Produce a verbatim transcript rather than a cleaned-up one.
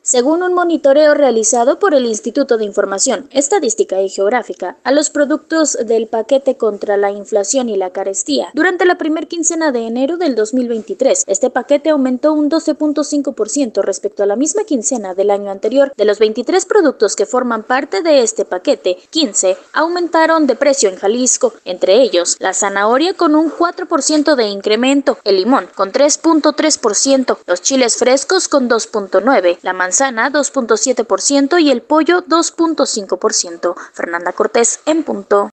Según un monitoreo realizado por el Instituto de Información Estadística y Geográfica a los productos del paquete contra la inflación y la carestía, durante la primera quincena de enero del dos mil veintitrés, este paquete aumentó un doce punto cinco por ciento respecto a la misma quincena del año anterior. De los veintitrés productos que forman parte de este paquete, quince aumentaron de precio en Jalisco, entre ellos la zanahoria con un cuatro por ciento de incremento, el limón con tres punto tres por ciento, los chiles frescos con dos punto nueve por ciento, la manzana dos punto siete por ciento y el pollo dos punto cinco por ciento. Fernanda Cortés, en punto.